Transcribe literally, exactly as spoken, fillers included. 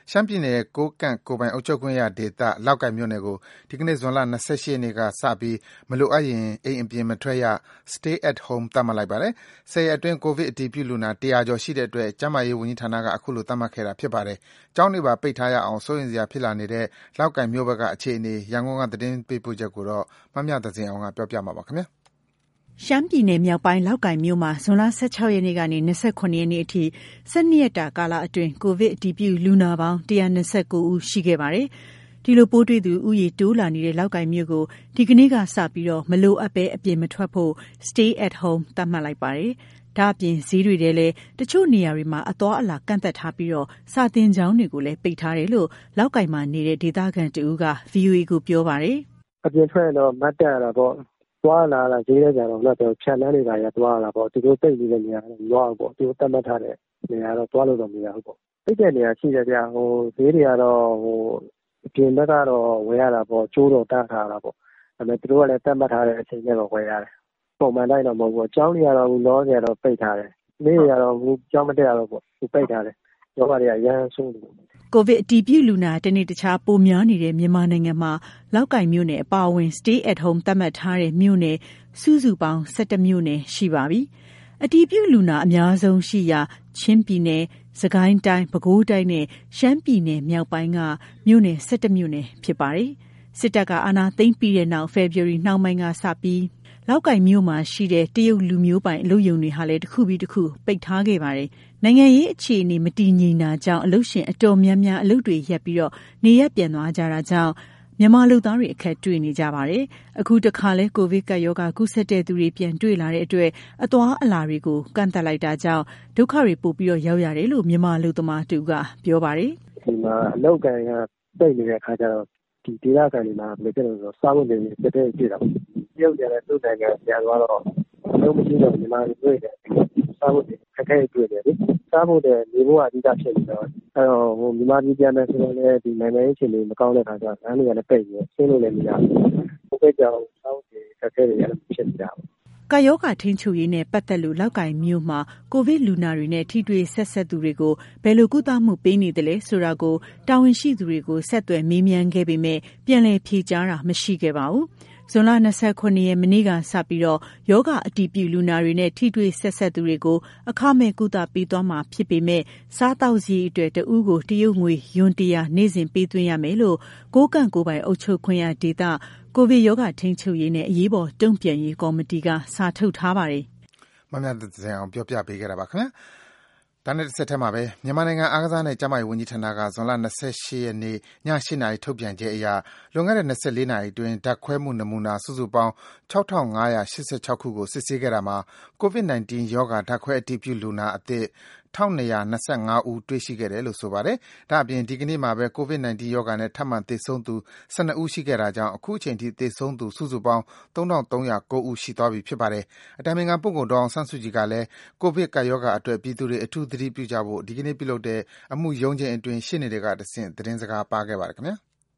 ရှမ်းပြည်နယ်ကိုးကန့်ကိုယ်ပိုင်အုပ်ချုပ်ခွင့်ရဒေသလောက်ကိုင်မြို့နယ်ကိုဒီကနေ့ဇွန်လ၂၈ရက်နေ့ကစပြီးမလိုအပ်ရင်အိမ်အပြင်မထွက်ရ Stay at Home သတ်မှတ်လိုက်ပါတယ်။ဆယ်ရက်အတွင်းကိုဗစ်အတည်ပြုလူနာတရာကျော်ရှိတဲ့အတွက်ကျန်းမာရေးဝန်ကြီးဌာနကအခုလိုသတ်မှတ်ခဲ့တာဖြစ်ပါတယ်။ကျောင်းတွေပါပိတ်ထားရအောင်စိုးရိမ်စရာဖြစ်လာနေတဲ့လောက်ကိုင်မြို့ဘက်ကအခြေအနေရန်ကုန်ကသတင်းပေးပို့ချက်ကိုတော့မမြသဇင်အောင်ကပြောပြမှာပါခင်ဗျာ။ရှမ်းပြည်နယ်မြောက်ပိုင်းလောက်ကိုင်မြို့မှာဇွန်လ၁၆ရက်နေ့ကနေ၂၇ရက်နေ့အထိ၁၂ရက်တာကာလအတွင်းကိုဗစ်အတည်ပြုလူနာပေါင်း၁၂၉ဦးရှိခဲ့ပါတယ်။ဒီလိုပိုးတွေ့သူဦးရေတိုးလာနေတဲ့လောက်ကိုင်မြို့ကိုဒီကနေ့ကစပြီးတော့မလိုအပ်ဘဲအပြင်မထွက်ဖို့ Stay at Home သတ်မှတ်လိုက်ပါတယ်။ဒါ့အပြင်ဈေးတွေထဲလည်းတချို့နေရာတွေမှာအသွားအလာကန့်သတ်ထားပြီးတော့စာသင်ကျောင်းတွေကိုလည်းပိတ်ထားတယ်လို့လောက်ကိုင်မှာနေတဲ့ဒေသခံတဦးက ဗွီအိုအေကိုပြောပါတယ်။အပြင်ထွက်ရင်တော့မတ်တက်ရတာပေါ့သွားလာလာဈေးထဲကြတော့တော့ဖြတ်လန်းနေတာရသွားလာပေါ့သူတို့တိတ်နေတဲ့နေရာတော့ရွာပေါ့သူတို့တတ်မှတ်ထားတဲ့နေရာတော့သွားလို့တော့မရဘူးပေါ့တိတ်တဲ့နေရာရှိကြကြဟိုဈေးတွေကတော့ဟိုအပြင်ဘက်ကတော့ဝယ်ရတာပေါ့ကျိုးတော့တတ်ထားတာပေါ့ဒါပေမဲ့သူတို့ကလည်းတတ်မှတ်ထားတဲ့အချိန်နဲ့တော့ဝယ်ရတယ်ပုံမှန်တိုင်းတော့မဟုတ်ဘူးအကြောင်းတွေကတော့လောဆယ်တော့ပိတ်ထားတယ်နေ့တွေကတော့ဘူးကြောင်းမတက်ရတော့ပေါ့သူပိတ်ထားတယ်ရောဂါတွေကရမ်းဆုံးတယ်ကိုဗစ်အတည်ပြုလူနာတနေ့တခြားပိုများနေတဲ့မြန်မာနိုင်ငံမှာလောက်ကိုင်မြို့နယ်အပါအဝင် Stay at Home သတ်မှတ်ထားတဲ့မြို့နယ်စုစုပေါင်း၁၁မြို့နယ်ရှိပါပြီ။အတည်ပြုလူနာအများဆုံးရှိရာချင်းပြည်နယ်၊စကိုင်းတိုင်း၊ပဲခူးတိုင်းနဲ့ရှမ်းပြည်နယ်မြောက်ပိုင်းကမြို့နယ်၁၁မြို့နယ်ဖြစ်ပါတယ်။စစ်တပ်ကအာဏာသိမ်းပြီးတဲ့နောက်ဖေဖော်ဝါရီနှောင်းပိုင်းကစပြီးလောက်ကိုင်မြို့မှာရှိတဲ့တရုတ်လူမျိုးပိုင်အလုပ်ရုံတွေဟာလည်းတစ်ခုပြီးတစ်ခုပိတ်ထားခဲ့ပါတယ်။နိုင်ငံရေးအခြေအနေမတည်ငြိမ်တာကြောင့်အလုပ်ရှင်အတော်များများအလုပ်တွေရပ်ပြီးတော့နေရပ်ပြန်သွားကြတာကြောင့်မြန်မာလူသားတွေအခက်တွေ့နေကြပါတယ်။အခုတခါလဲကိုဗစ်ကပ်ရောဂါကူးစက်တဲ့သူတွေပြန်တွေ့လာတဲ့အတွက်အသွားအလာတွေကိုကန့်သတ်လိုက်တာကြောင့်ဒုက္ခတွေပို့ပြီးတော့ရောက်ရတယ်လို့မြန်မာလူသမားတူကပြောပါတယ်။ဒီမှာအလုပ်ကန်ကပိတ်နေတဲ့အခါကျတော့ဒီဒေသခံတွေမှာဘယ်လိုလဲဆိုတော့စားဖို့နေတက်တဲ့ကြည့်တာပေါ့။တရုတ်ကျတဲ့သူ့နိုင်ငံပြန်သွားတော့အလုပ်မရှိတော့မြန်မာတွေတွေ့တယ်စားဖို့ခက်ခဲတွေ့တယ်လေစားဖို့တဲ့နေဖို့အဓိကဖြစ်နေတော့အဲတော့ဟိုမြန်မာပြည်ပြန်မယ်ဆိုတော့လည်းဒီနိုင်ငံရေးအခြေအနေမကောင်းတဲ့ခါကျတော့လမ်းတွေကလည်းပိတ်နေဆင်းလို့လည်းမရဘူးဘုတ်ကြောင်စောင်းတွေခက်ခဲတွေလည်းဖြစ်နေတာပေါ့ကာယောဂါထိန်းချုပ်ရေးနဲ့ပတ်သက်လို့လောက်ကိုင်မြို့မှာကိုဗစ်လူနာတွေနဲ့ထိတွေ့ဆက်ဆက်သူတွေကိုဘယ်လိုကုသမှုပေးနေတယ်လဲဆိုတာကိုတာဝန်ရှိသူတွေကိုဆက်သွယ်မေးမြန်းခဲ့ပေမဲ့ပြန်လည်ဖြေကြားတာမရှိခဲ့ပါဘူး။ဇွန်လ၂၇ရက်မနေ့ကစပြီးတော့ယောဂအတည်ပြုလူနာတွေနဲ့ထိတွေ့ဆက်ဆက်သူတွေကိုအခမဲ့ကုသပေးသွားမှာဖြစ်ပေမဲ့စားတောက်စီအတွက်တဦးကိုတရုတ်ငွေယွန်တရာနေ့စဉ်ပေးသွင်းရမယ်လို့ကိုးကန့်ကိုယ်ပိုင်အုပ်ချုပ်ခွင့်ရဒေသကိုဗစ်ရောဂါထိန်းချုပ်ရေးနဲ့အရေးပေါ်တုံ့ပြန်ရေးကော်မတီကစာထုတ်ထားပါတယ်။မမြတ်တဲ့အောင်ပြောပြပေးခဲ့တာပါခင်ဗျာ။ဒါနဲ့တစ်ဆက်တည်းမှာပဲမြန်မာနိုင်ငံအားကစားနဲ့ကျန်းမာရေးဝန်ကြီးဌာနကဇွန်လ၂၈ရက်နေ့ည၈နာရီထုတ်ပြန်ချက်အရလွန်ခဲ့တဲ့၂၄နာရီအတွင်းဓာတ်ခွဲမှုနမူနာစုစုပေါင်း၆ထောင်၅ရာ၈၆ခုကိုစစ်ဆေးခဲ့တာမှာ ကိုဗစ်၁၉ ရောဂါဓာတ်ခွဲအတည်ပြုလူနာအသစ်၁၂၂၅ဦးတွေ့ရှိခဲ့တယ်လို့ဆိုပါတယ်။ဒါ့အပြင်ဒီကနေ့မှာပဲကိုဗစ်၁၉ရောဂါနဲ့ထပ်မံသေဆုံးသူ၁၂ဦးရှိခဲ့တာကြောင့်အခုချိန်ထိသေဆုံးသူစုစုပေါင်း၃ထောင်၃ရာ၉ဦးရှိသွားပြီဖြစ်ပါတယ်။အတိုင်ပင်ခံပုဂ္ဂိုလ်ဒေါ်အောင်ဆန်းစုကြည်ကလည်းကိုဗစ်ကပ်ရောဂါအတွက်ပြည်သူတွေအထူးသတိပြုကြဖို့ဒီကနေ့ပြုလုပ်တဲ့အမှုရုံးချိန်အတွင်းရှေ့နေတွေကတဆင့်သတင်းစကားပါးခဲ့ပါတယ်ခင်ဗျာ။